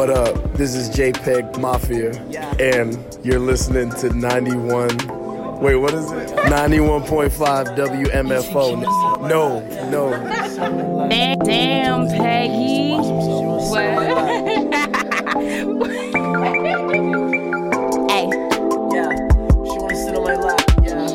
What up? This is JPEG Mafia, and you're listening to 91. Wait, what is it? 91.5 WMFO. No. Damn, Peggy. What? Hey. Yeah, she wanna sit on my lap. Yeah.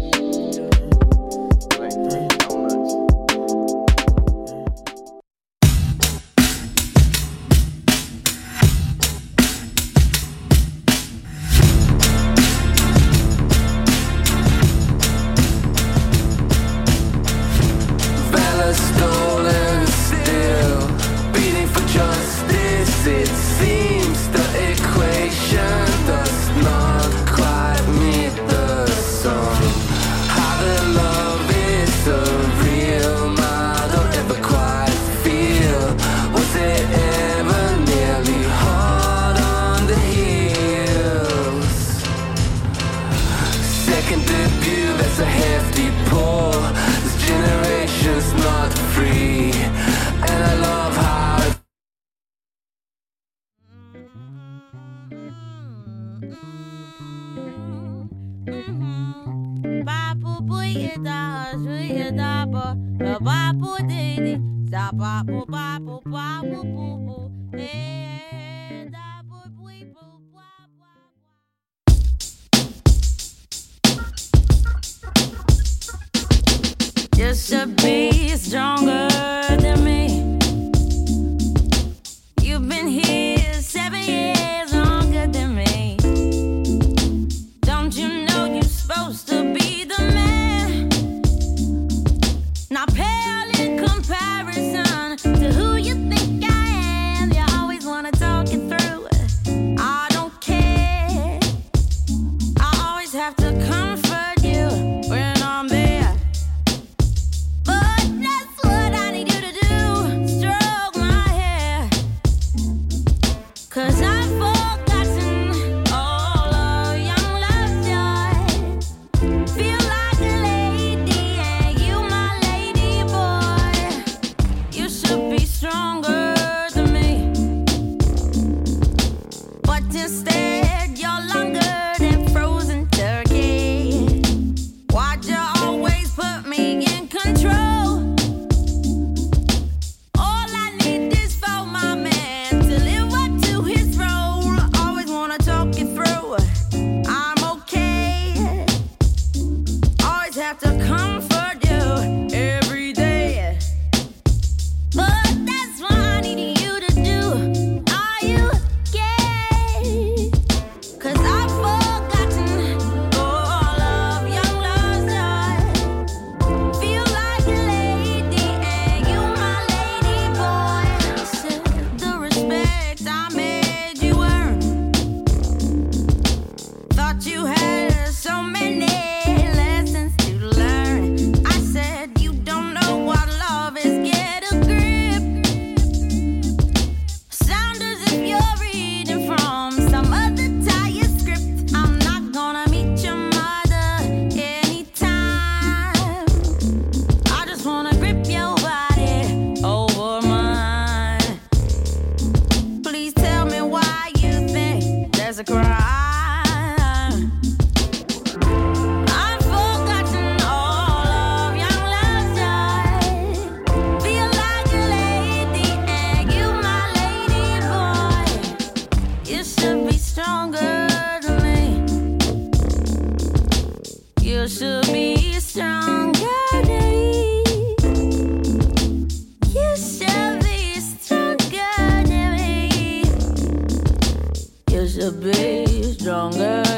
Stolen still, beating for justice. It seems the equation does not quite meet the sum. How the love is a real model, ever quite feel. Was it ever nearly hard on the heels? Second debut, that's a hefty pull. This generation's not free, and I love how it Just to be stronger than me. You've been here 7 years longer than me. Don't you know you're supposed to be the man? Not pale in comparison to who you think I am. You always wanna talk it through. I don't care. I always have to comfort you when I'm there. But that's what I need you to do. Stroke my hair. 'Cause I've forgotten all of young love's joy. Feel like a lady and you my lady boy. You should be stronger than me. But instead you're longer than frozen turkey. Why'd you always put me in control? All I need is for my man to live up to his role. Always wanna talk it through. I'm okay. Always have to comfort you every day. But that's what I need you to do. Are you gay? 'Cause I've forgotten all of young love's joy. Feel like a lady and you my lady boy. Said the respect I made you earn. Thought you had so many lessons to learn. I said you don't know what love is. Get a grip. Sound as if you're reading from some other tired script. I'm not gonna meet your mother anytime. I just wanna grip your body over mine. Please tell me why you think there's a crime. I've forgotten all of young love's joy. Feel like a lady and you my lady boy. You should be stronger than me. You should be stronger than me. You should be stronger than me. You should be stronger than me.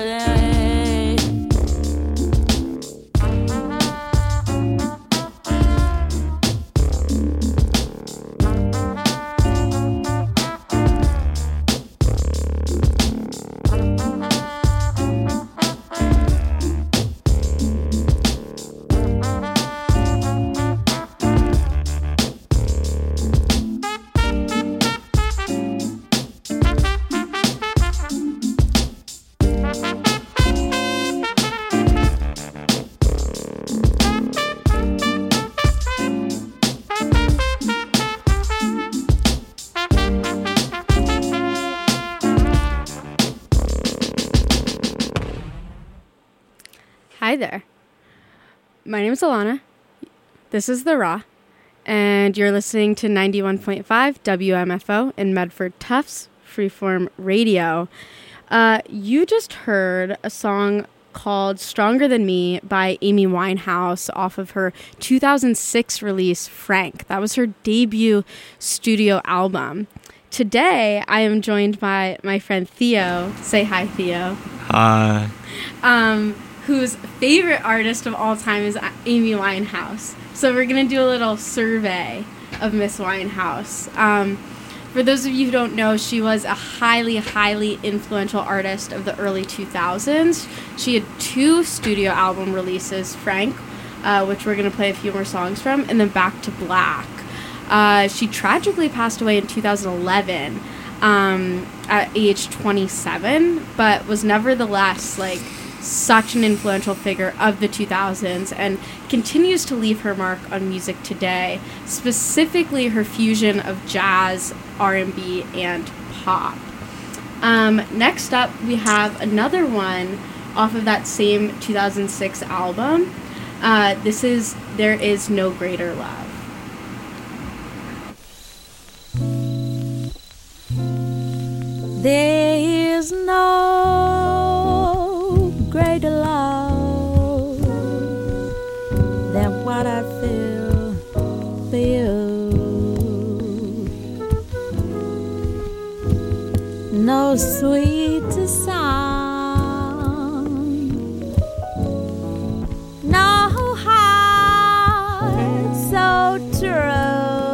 Hi there. My name is Alana. This is The Raw, and you're listening to 91.5 WMFO in Medford Tufts Freeform Radio. You just heard a song called Stronger Than Me by Amy Winehouse off of her 2006 release, Frank. That was her debut studio album. Today, I am joined by my friend Theo. Say hi, Theo. Hi. Whose favorite artist of all time is Amy Winehouse. So we're going to do a little survey of Miss Winehouse. For those of you who don't know, she was a highly, highly influential artist of the early 2000s. She had 2 studio album releases, Frank, which we're going to play a few more songs from, and then Back to Black. She tragically passed away in 2011 at age 27, but was nevertheless such an influential figure of the 2000s and continues to leave her mark on music today, specifically her fusion of jazz, R&B, and pop. Next up, we have another one off of that same 2006 album. This is There Is No Greater Love. There is no greater love than what I feel for you. No sweeter sound, no heart so true.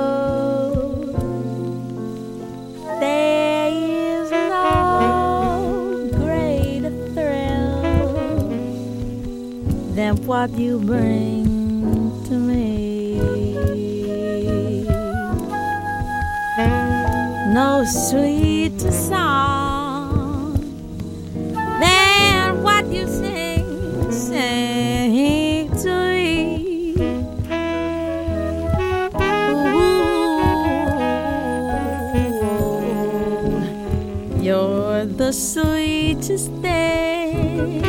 There is no greater thrill than what you bring to me. No sweeter song than what you sing to me. Ooh, you're the sweetest thing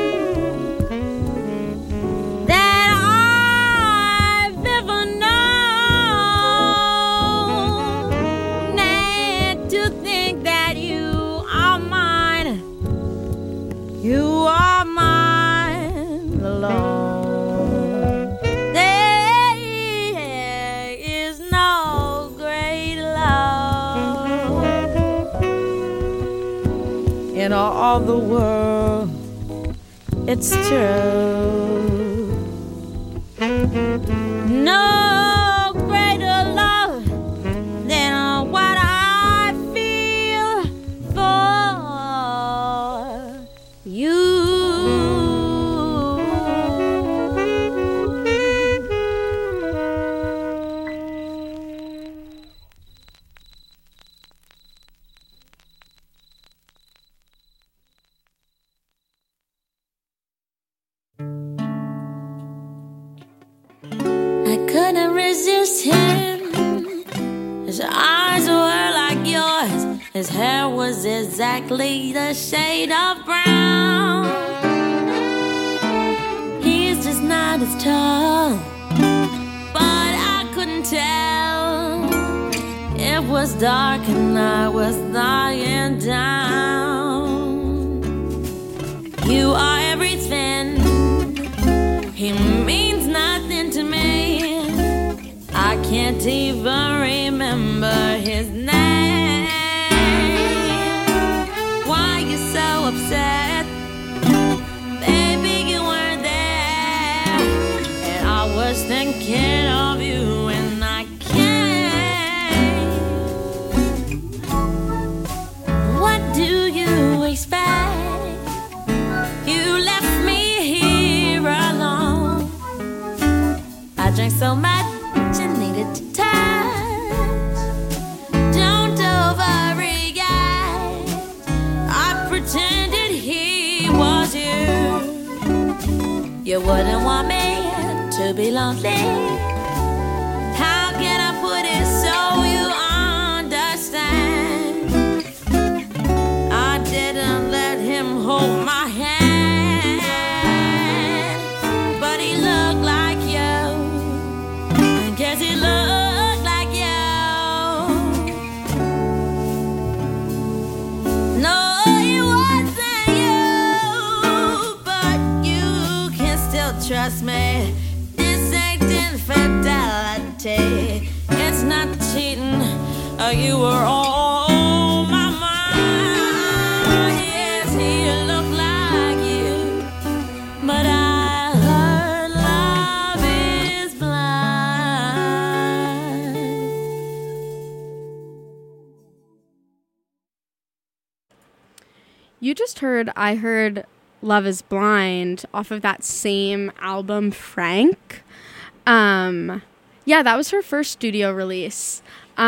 that I've ever known. And to think that you are mine alone. There is no great love in all the world. It's true. No greater love than what I feel for you. I couldn't resist him. His eyes were like yours. His hair was exactly the shade of brown. He's just not as tall, but I couldn't tell. It was dark and I was lying down. You are everything. He means nothing to me. I can't even remember his name. Why you so upset? Baby, you weren't there. And I was thinking of you and I can't. What do you expect? You left me here alone. I drank so much and needed to touch. Don't overreact. I pretended he was you. You wouldn't want me to be lonely. How can I put it so you understand? I didn't let him hold my hand. trust me, this ain't infidelity. It's not cheating. You were on my mind. Yes, he looked like you, but I heard love is blind. You just heard I Heard Love is Blind off of that same album, Frank. Yeah, that was her first studio release.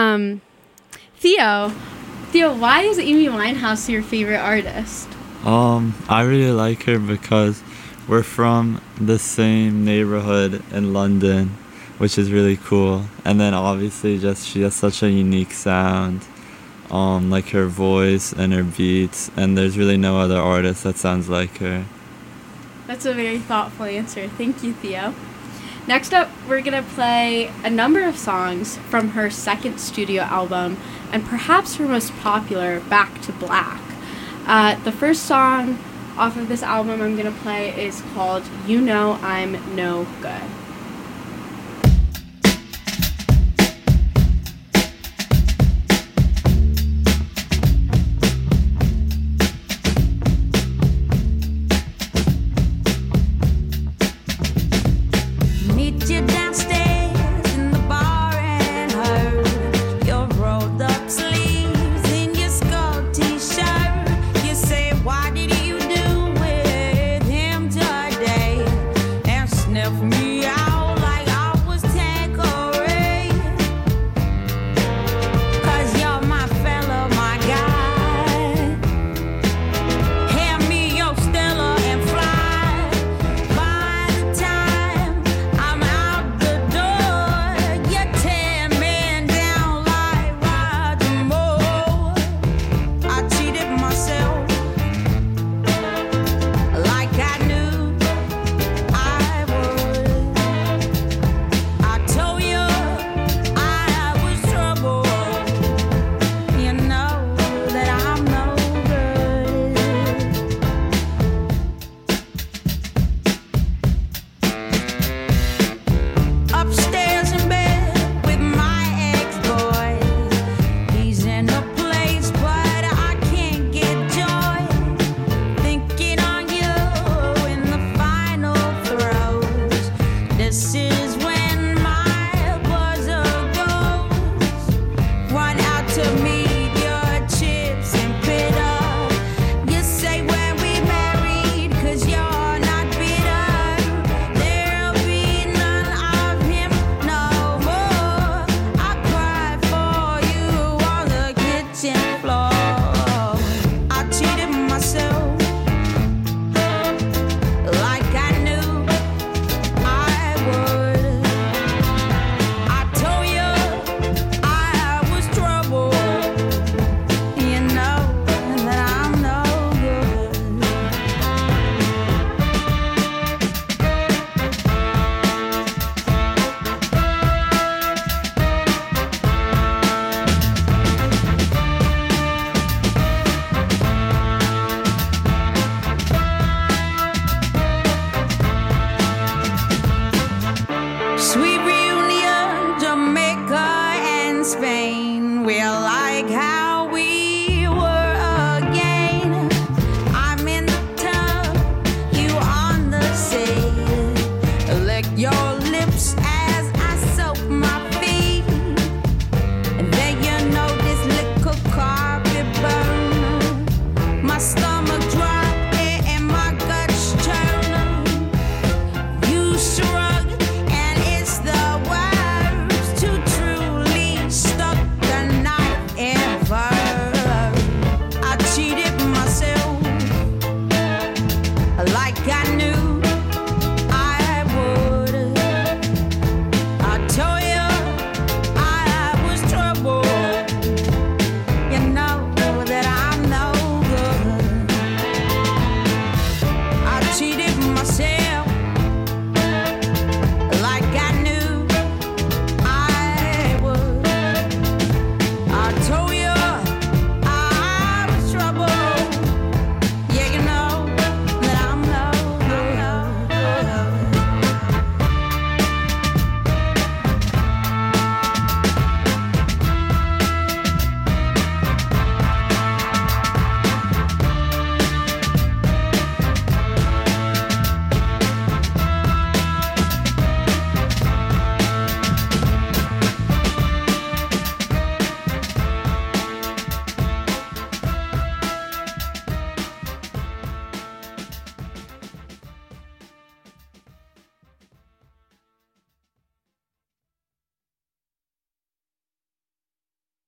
Theo, why is Amy Winehouse your favorite artist? I really like her because we're from the same neighborhood in London, which is really cool. And then obviously just she has such a unique sound, like her voice and her beats, and there's really no other artist that sounds like her. That's a very thoughtful answer. Thank you, Theo. Next up, we're going to play a number of songs from her second studio album, and perhaps her most popular, Back to Black. The first song off of this album I'm going to play is called You Know I'm No Good. Meet you downstairs in the bar and heard your rolled up sleeves in your skull t-shirt. You say, what did you do with him today? And sniff me out.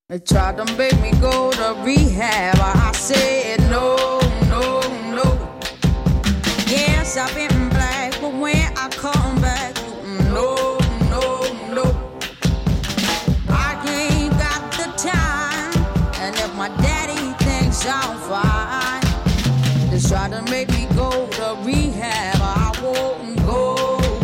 They tried to make me go to rehab. I said no, no, no. Yes, I've been black, but when I come back, no, no, no. I ain't got the time, and if my daddy thinks I'm fine, they try to make me go to rehab. I won't go.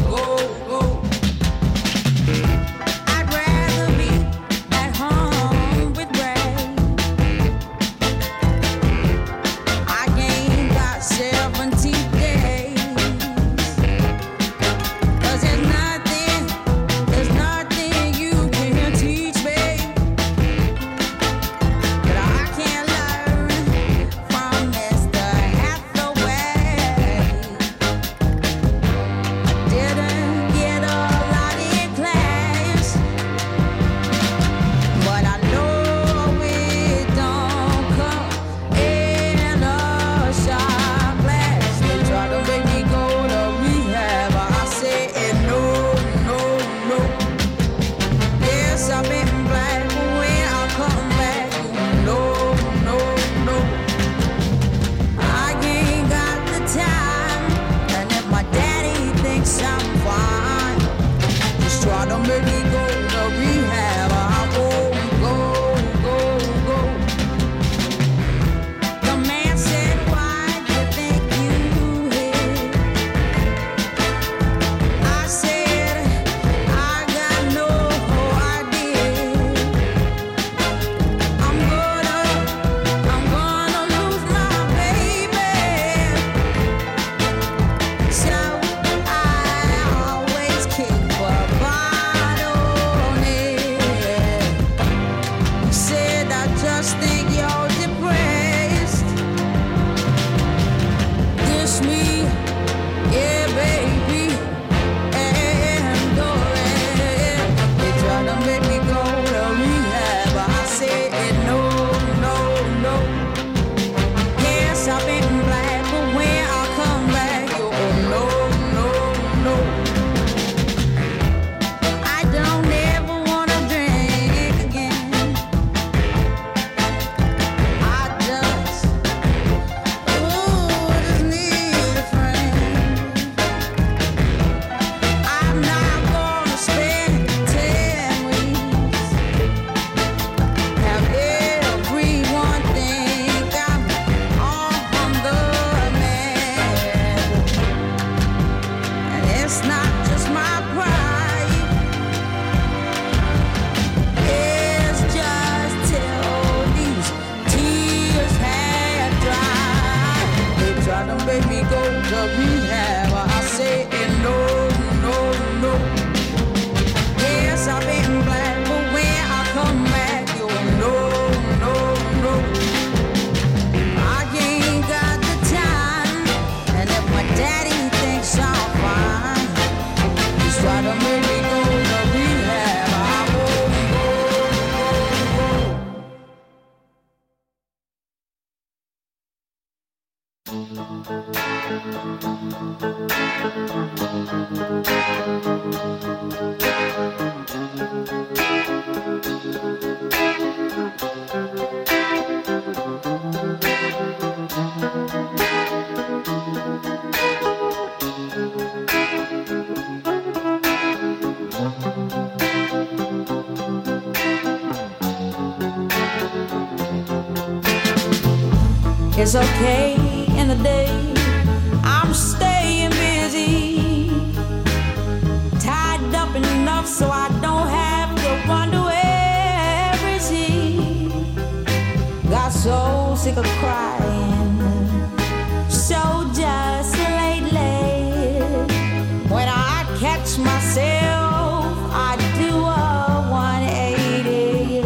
It's okay in the day, I'm staying busy, tied up enough so I don't have to wonder where is he. Got so sick of crying, so just lately, when I catch myself, I do a 180.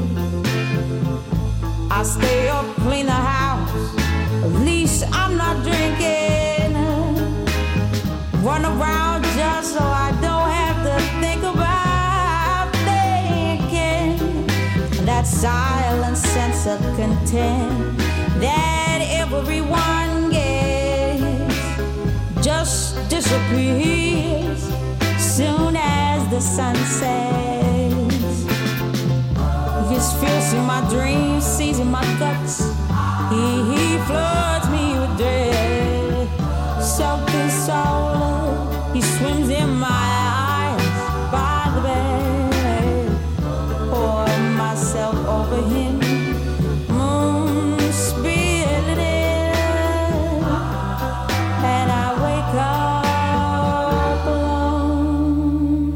I stay up, clean the house, at least I'm not drinking. Run around just so I don't have to think about thinking. That silent sense of content that everyone gets just disappears soon as the sun sets. This feels my dreams, seizing my guts. He floods me with dread. Soaked in soul, he swims in my eyes by the bed. Pour myself over him, moon spilling in, and I wake up alone.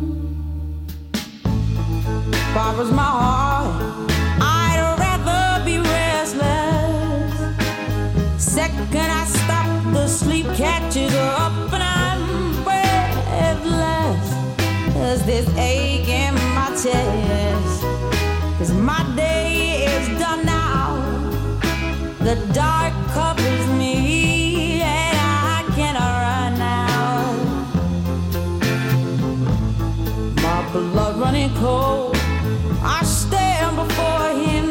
Borrows my heart, I'd rather be restless. Second I stop, the sleep catches up and I'm breathless. There's this ache in my chest, 'cause my day is done now. The dark covers me and I cannot run now. My blood running cold, I stand before him.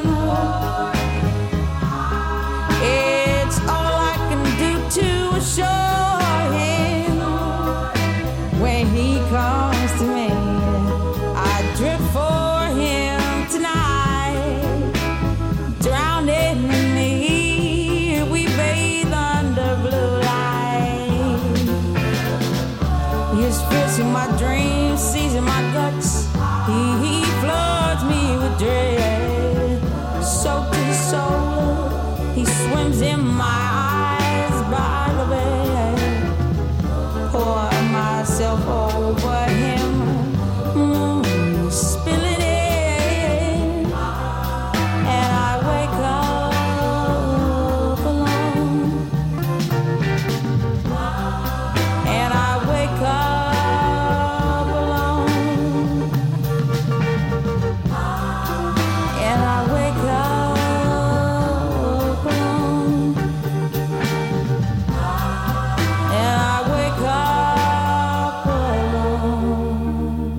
It's all I can do to assure him. When he comes to me, I drift for him tonight. Drowned in me, we bathe under blue light. His fierce in my dreams, seizing my guts. He floods me with dread. Soaked in soul, he swims in my eyes by the bed. Pour myself over him, spilling in, and I wake up alone. And I wake up alone. And I wake up alone. And I wake up alone.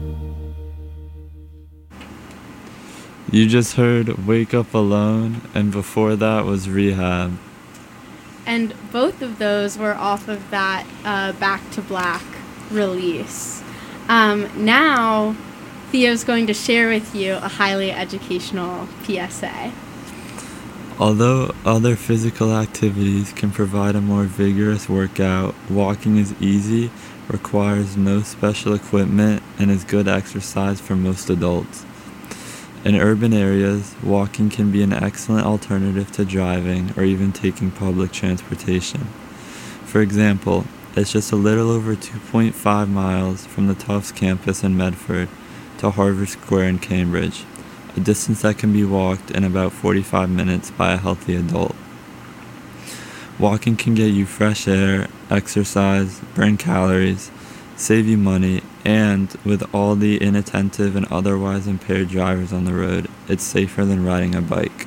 You just heard Wake Up Alone, and before that was Rehab. And both of those were off of that Back to Black release. Now, Theo's going to share with you a highly educational PSA. Although other physical activities can provide a more vigorous workout, walking is easy, requires no special equipment, and is good exercise for most adults. In urban areas, walking can be an excellent alternative to driving or even taking public transportation. For example, it's just a little over 2.5 miles from the Tufts campus in Medford to Harvard Square in Cambridge, a distance that can be walked in about 45 minutes by a healthy adult. Walking can get you fresh air, exercise, burn calories, save you money, and with all the inattentive and otherwise impaired drivers on the road, it's safer than riding a bike.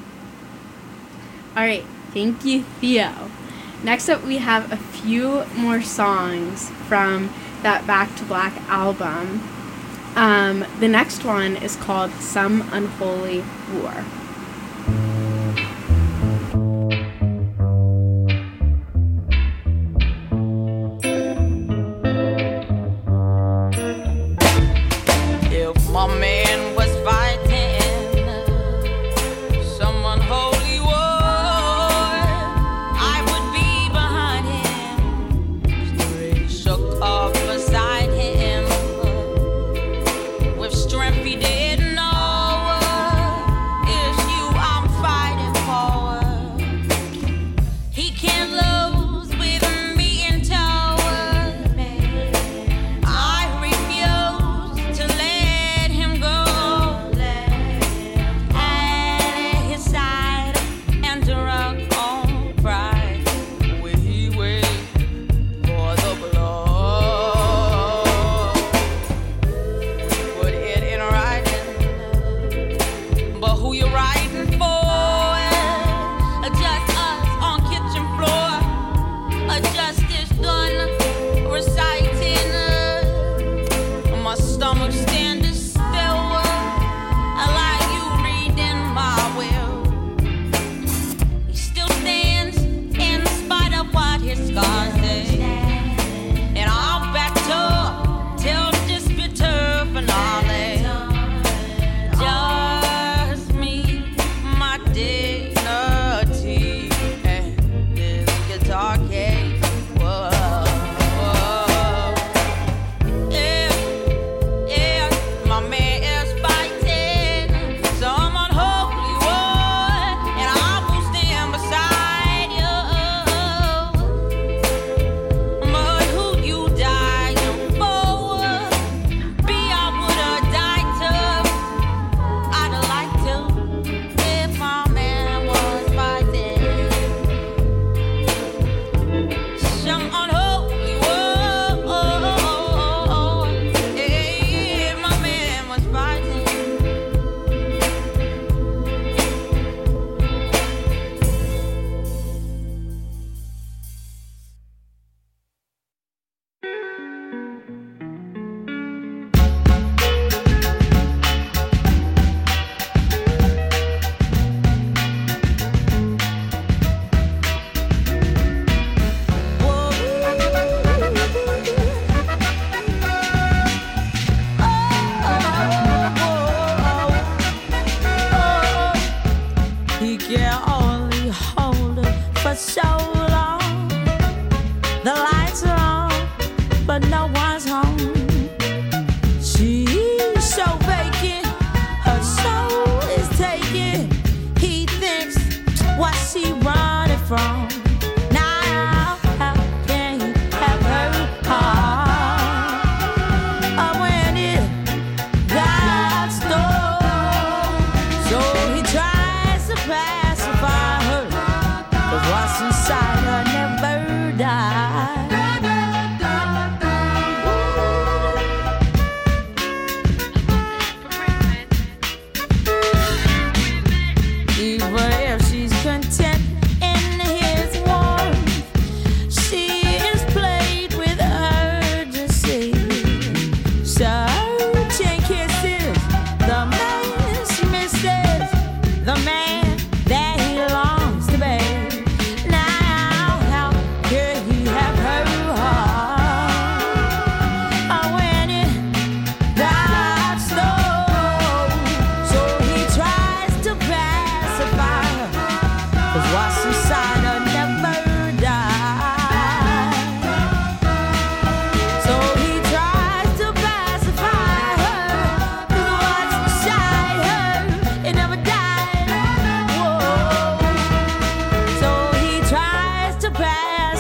All right, thank you, Theo. Next up, we have a few more songs from that Back to Black album. The next one is called Some Unholy War. If my man was fighting some unholy war, I would be behind him, straight shook up beside him, with strength he didn't know. If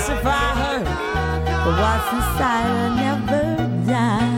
pacify her, but what's inside her never dies.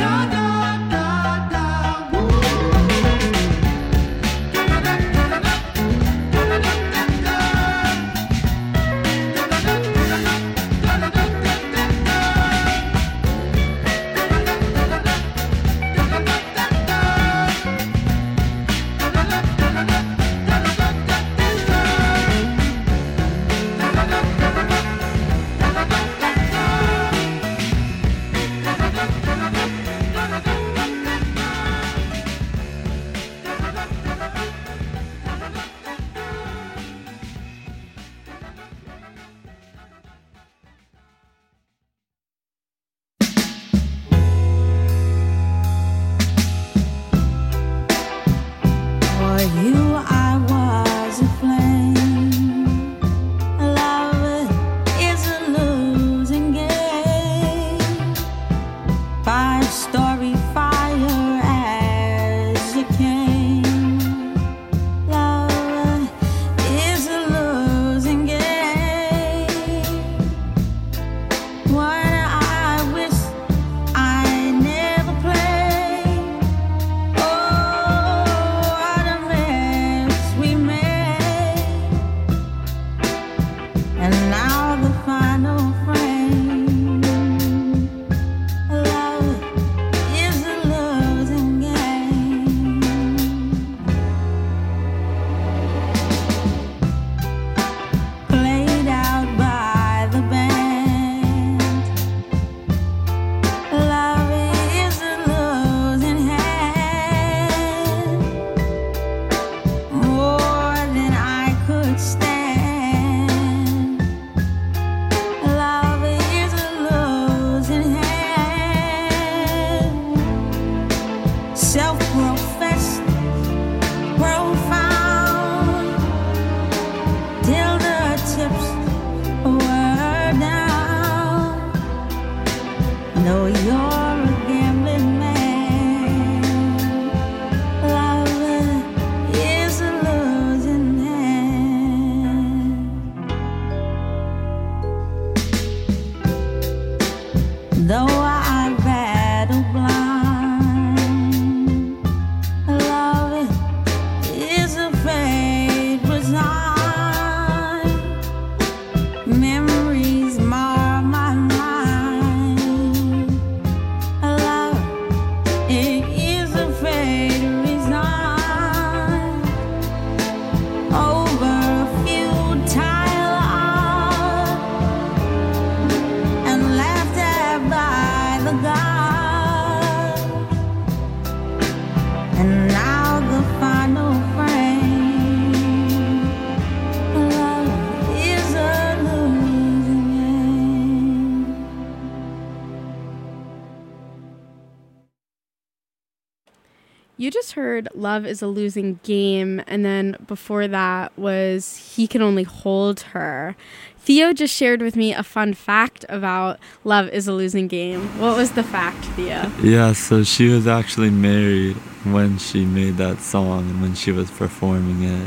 You just heard Love is a Losing Game, and then before that was He Can Only Hold Her. Theo just shared with me a fun fact about Love is a Losing Game. What was the fact, Theo? Yeah, so she was actually married when she made that song and when she was performing it.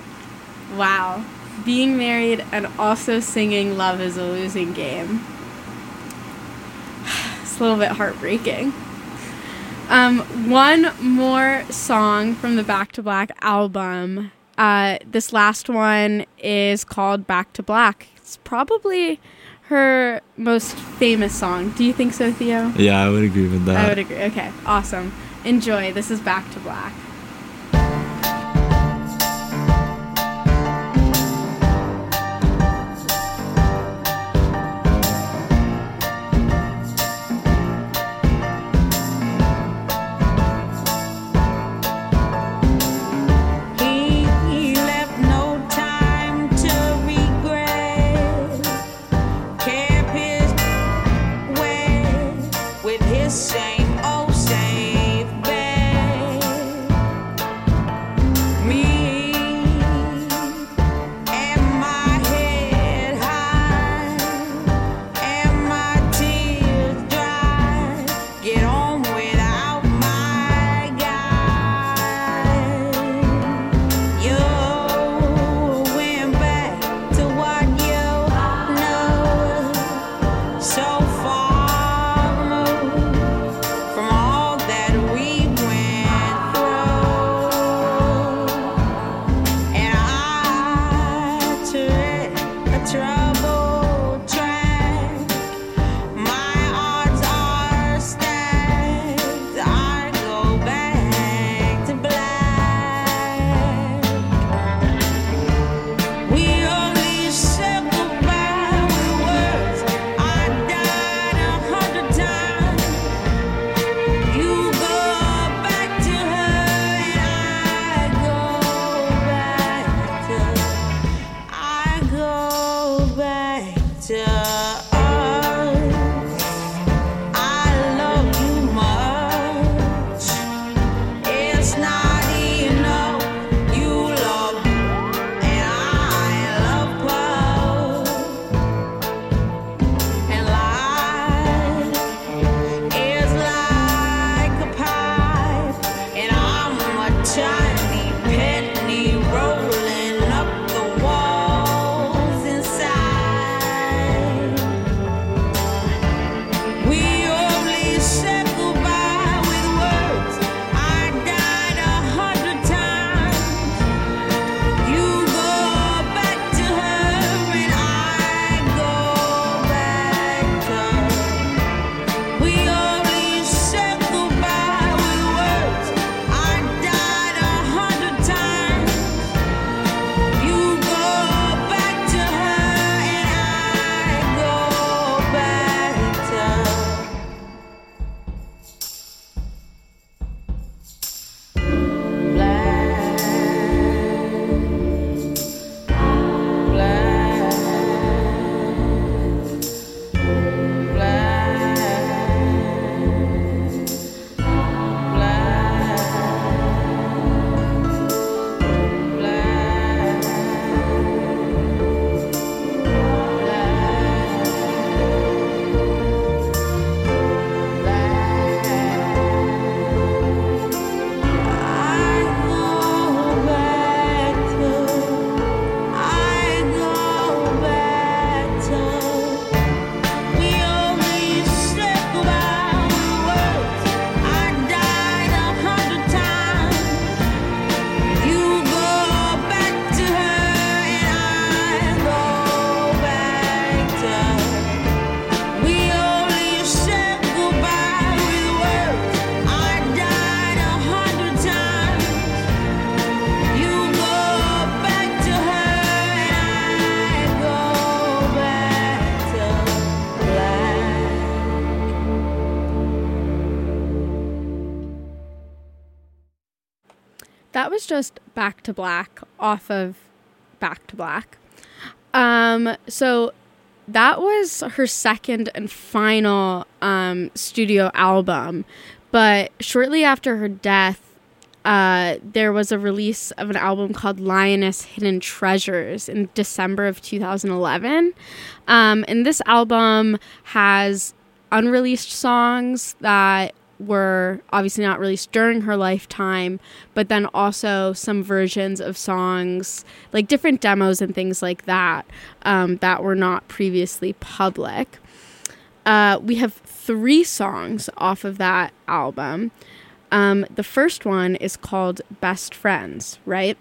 Wow. Being married and also singing Love is a Losing Game. It's a little bit heartbreaking. One more song from the Back to Black album. This last one is called Back to Black. It's probably her most famous song. Do you think so, Theo? Yeah, I would agree with that. I would agree. Okay, awesome. Enjoy. This is Back to Black. Same old safe bed. That was just Back to Black off of Back to Black. So that was her second and final studio album. But shortly after her death, there was a release of an album called Lioness Hidden Treasures in December of 2011. And this album has unreleased songs that were obviously not released during her lifetime, but then also some versions of songs, like different demos and things like that, that were not previously public. We have 3 songs off of that album. The first one is called Best Friends, right?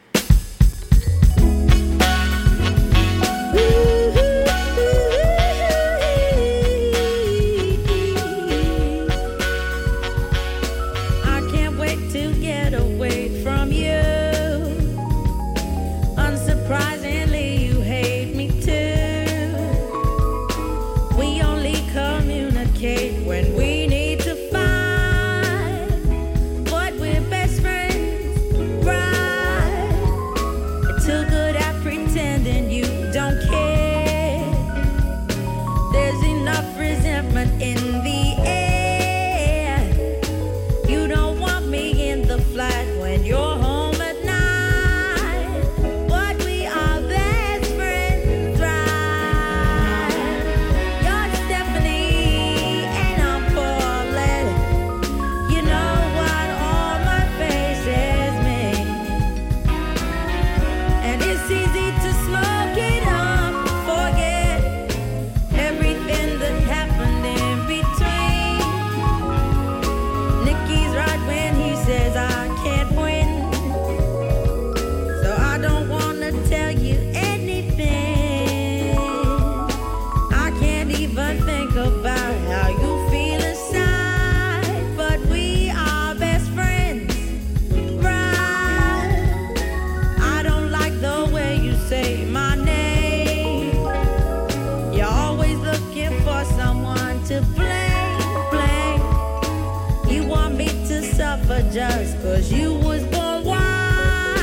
Just 'cause you was born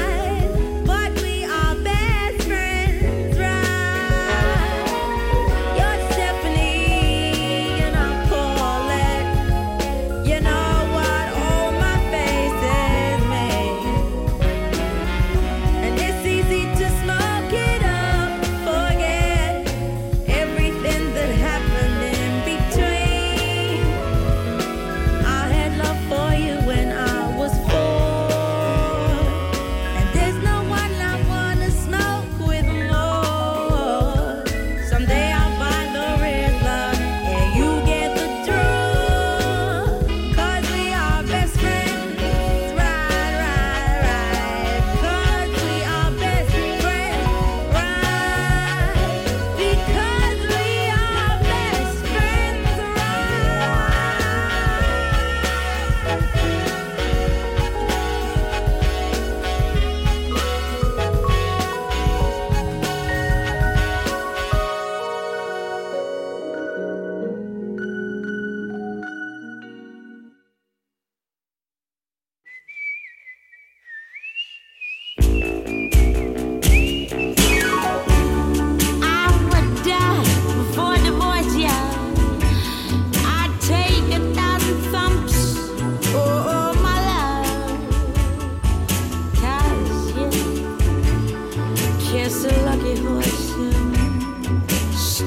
wild, but we are best friends, right?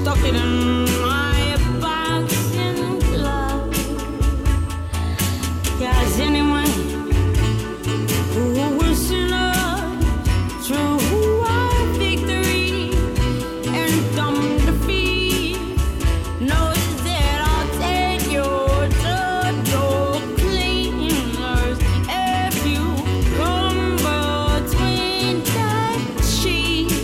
stuck it in my boxing glove. Guys, anyone who wishing us true victory and dumb defeat knows that I'll take your door cleaners if you come between the sheets.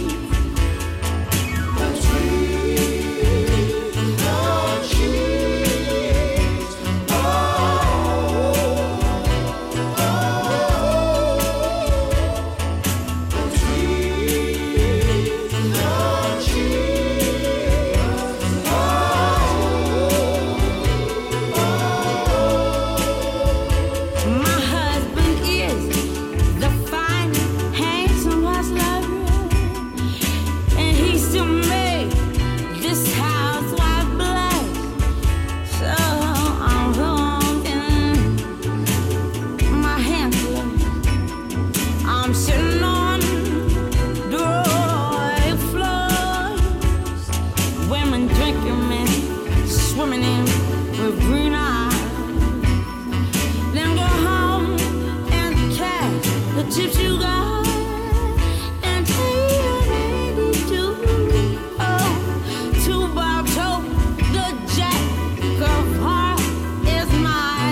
My husband is the fine, handsome hustler, and he still made this housewife blessed. So I'm holding my hand closed. I'm sitting on dry floors, women drinking men, swimming in with green eyes. Then go home and cash the chips you got and take your lady to two bottle. The jack of heart is my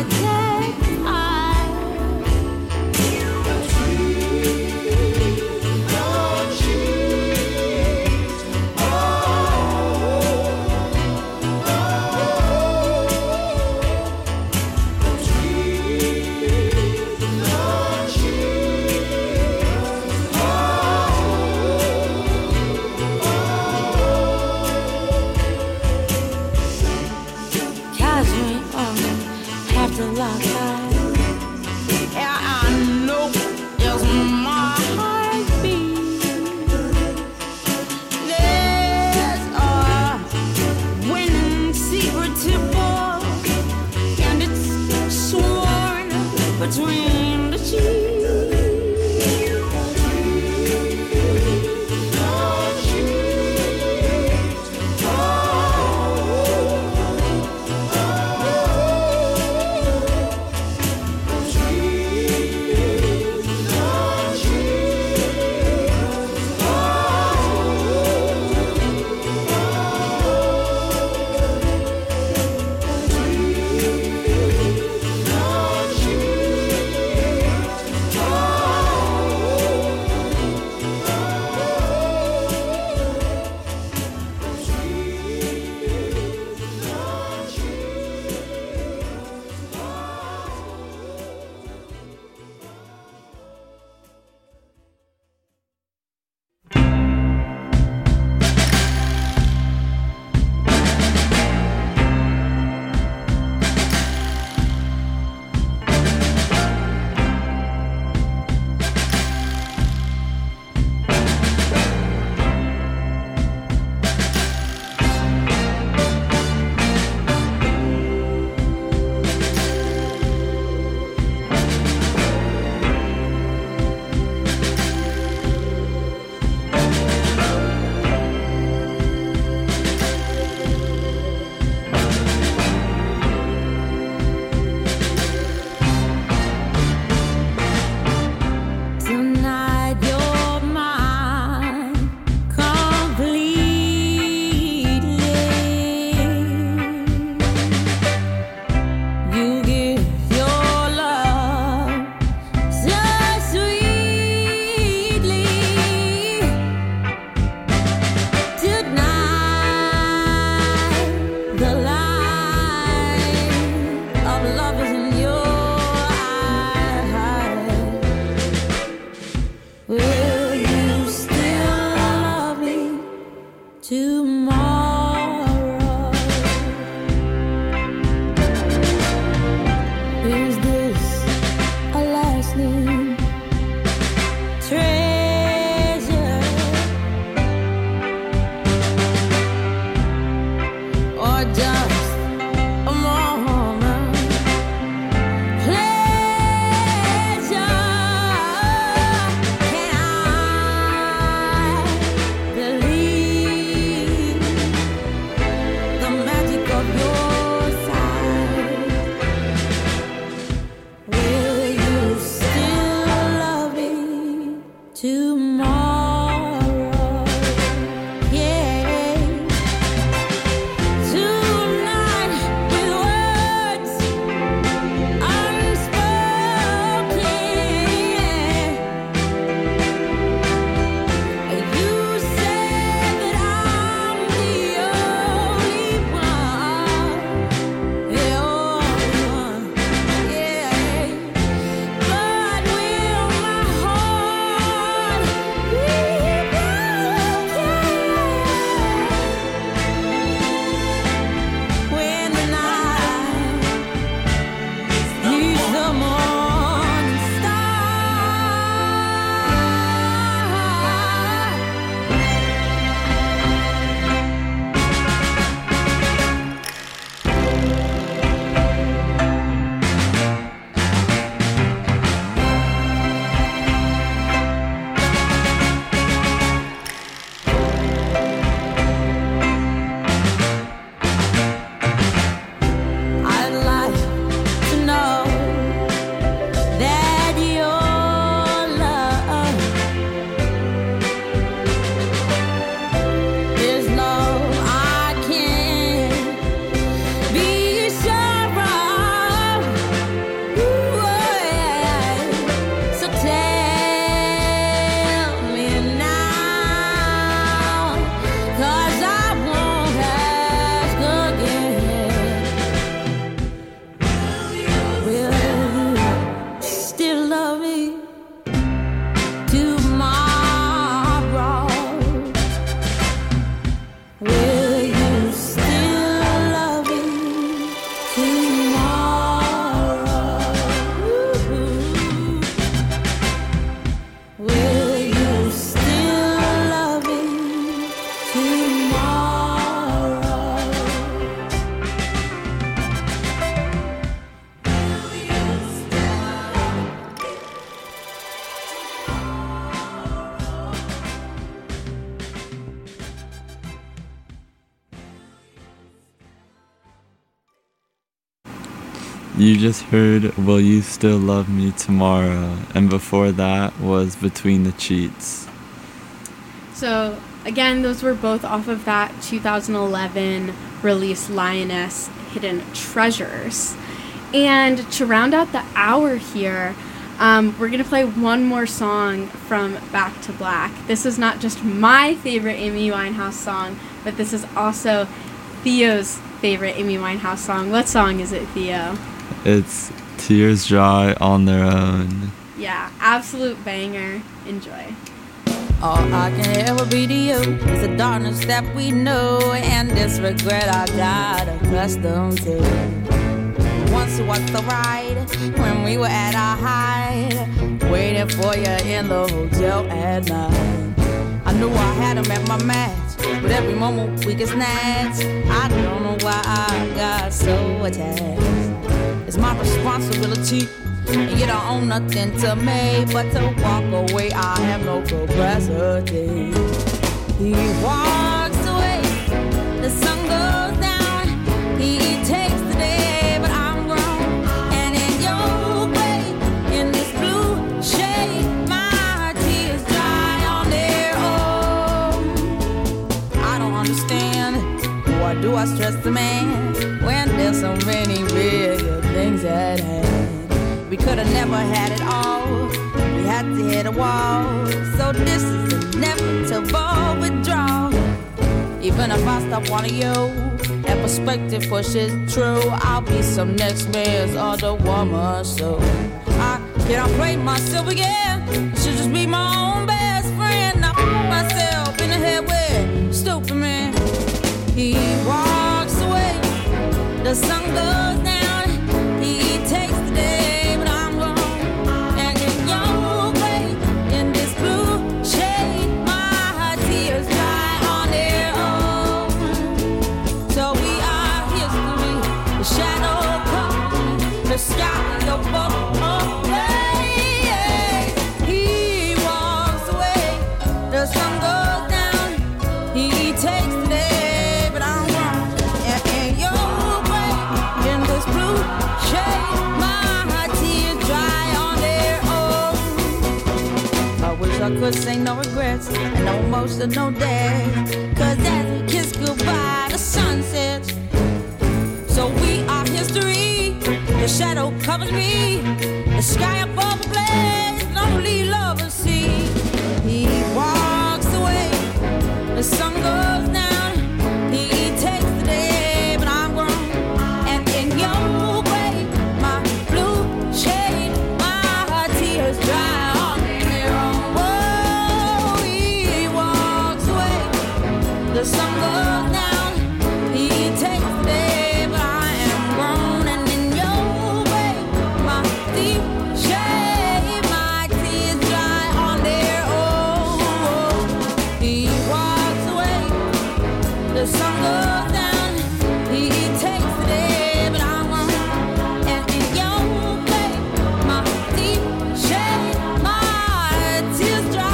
tag. You just heard Will You Still Love Me Tomorrow, and before that was Between the Cheats. So, again, those were both off of that 2011 release Lioness Hidden Treasures. And to round out the hour here, we're going to play one more song from Back to Black. This is not just my favorite Amy Winehouse song, but this is also Theo's favorite Amy Winehouse song. What song is it, Theo? It's Tears Dry on Their Own. Yeah, absolute banger. Enjoy. All I can ever be to you is the darkness that we know and this regret I got accustomed to. Once was the ride when we were at our height, waiting for you in the hotel at night. I knew I had him at my match, but every moment we get snatched. I don't know why I got so attached. It's my responsibility, and you don't own nothing to me but to walk away. I have no capacity. He walks away, the sun goes down. He takes the day, but I'm grown. And in your way, in this blue shade, my tears dry on their own. I don't understand, why do I stress the man when there's so many bigger things at hand? We could have never had it all. We had to hit a wall. So this is inevitable withdrawal. Even if I stop wanting you, that perspective pushes true. I'll be some next man's other woman. So I cannot play myself again. I should just be my own best friend. I put myself in the head with stupid man. He walks away, the sun goes down. He takes the day, but I'm gone. And in your way, in this blue shade, my tears dry on their own. So we are history, the shadow comes, the sky, the boat away. He walks away, the sun goes down. He takes the day, but I'm gone. And in your way, in this blue shade, my tears dry on their own. I wish I could say no regrets and no emotional day. Cause as we kiss goodbye, the sun sets. So we are history. The shadow covers me. The sky above the blaze, lonely lovers see. He walks away, the sun goes down. He takes the day, but I'm grown. And in your way, my blue shade, my tears dry on their own. Whoa, he walks away, the sun goes down. He takes the day, but I am grown. And in your way, my deep shade, my tears dry on their own. He walks away, the sun goes down. He takes the day, but I'm gone. And in your way, my deep shade, my tears dry.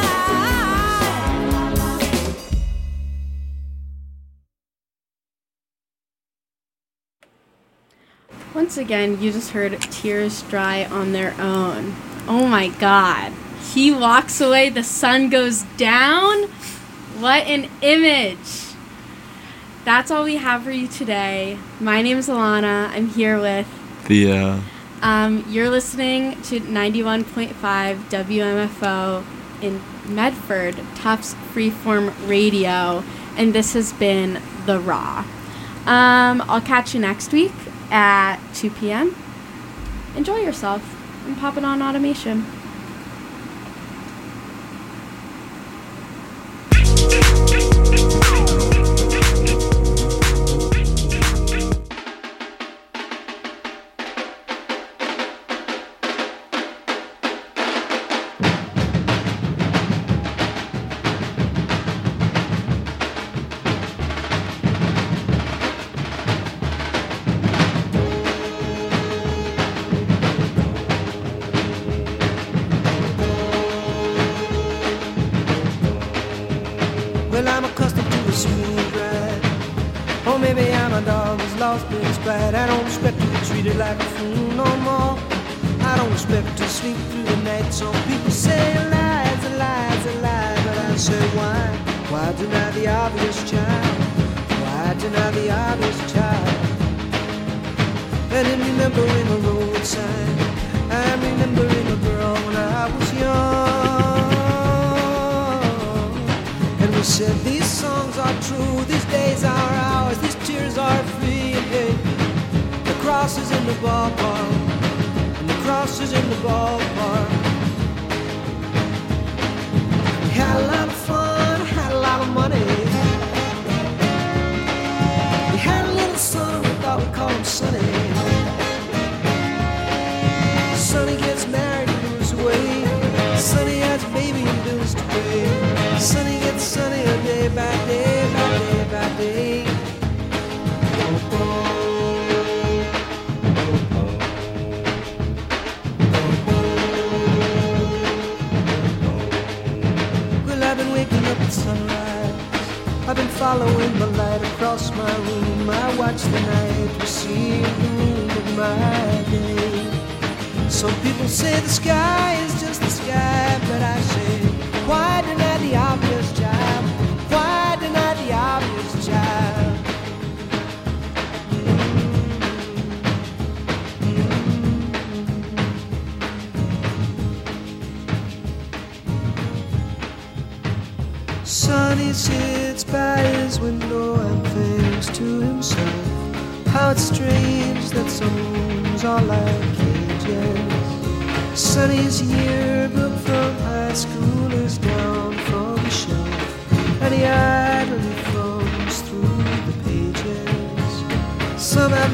Once again, you just heard Tears Dry on Their Own. Oh my god. He walks away, the sun goes down. What an image. That's all we have for you today. My name is Alana. I'm here with Theo. You're listening to 91.5 WMFO in Medford, Tufts Freeform Radio, and this has been The Raw. I'll catch you next week at 2 p.m. Enjoy yourself. I'm popping on automation. maybe I'm a dog who's lost its pride. I don't expect to be treated like a fool no more. I don't expect to sleep through the night. Some people say lies, a lies, a lie, but I say why? Why deny the obvious child? Why deny the obvious child? And in remembering a road sign, I'm remembering a girl when I was young. And we said these songs are true, these days are ours, these tears are free. And hey, the cross is in the ballpark, and the cross is in the ballpark. We had a lot of fun, had a lot of money. We had a little son, we thought we'd call him Sonny. Sonny gets married and moves away. Sonny has a baby and bills to pay. Sonny gets sunnier day by day by day by day. Well, I've been waking up at sunrise. I've been following the light across my room. I watch the night receive the moon of my day. Some people say the sky is just the sky, but I say, why deny the obvious, child? Why deny the obvious, child? Sonny sits by his window and thinks to himself, how it's strange that some rooms are like cages. Sonny's yearbook from high school is down from the shelf, and he idly thumbs through the pages. Some have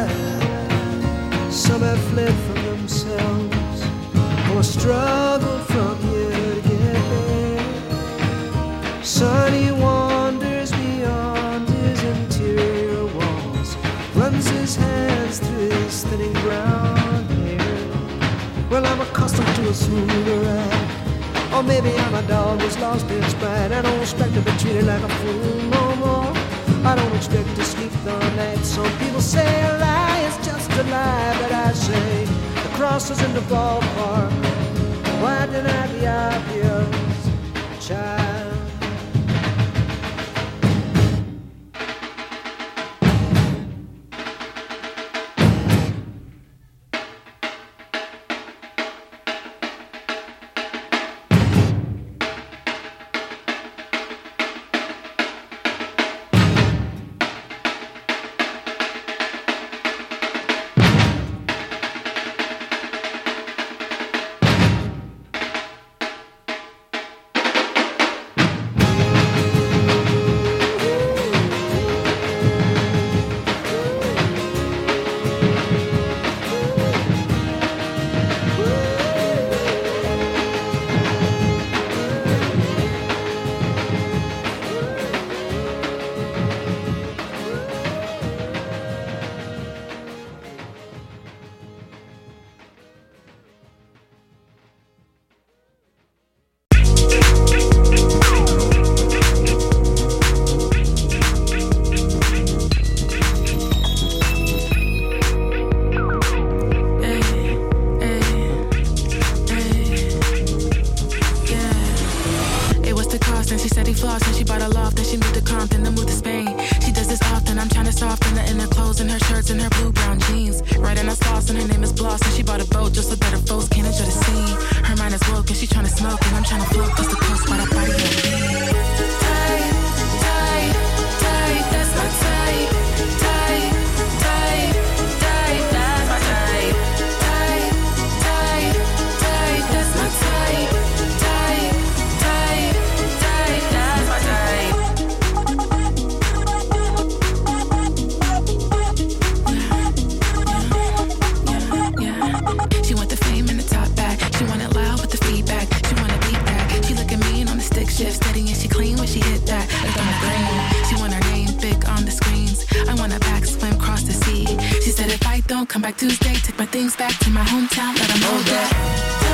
died, some have fled from themselves, or struggled from here to get there. Sonny wanders beyond his interior walls, runs his hands through his thinning brown hair. Well, I'm accustomed to a smoother ride, or maybe I'm a dog who's lost its pride. I don't expect to be treated like a fool no more. I don't expect to sleep the night. Some people say a lie is just a lie, but I say the cross is in the ballpark. Why deny the obvious, child? Come back Tuesday, take my things back to my hometown, let them know that.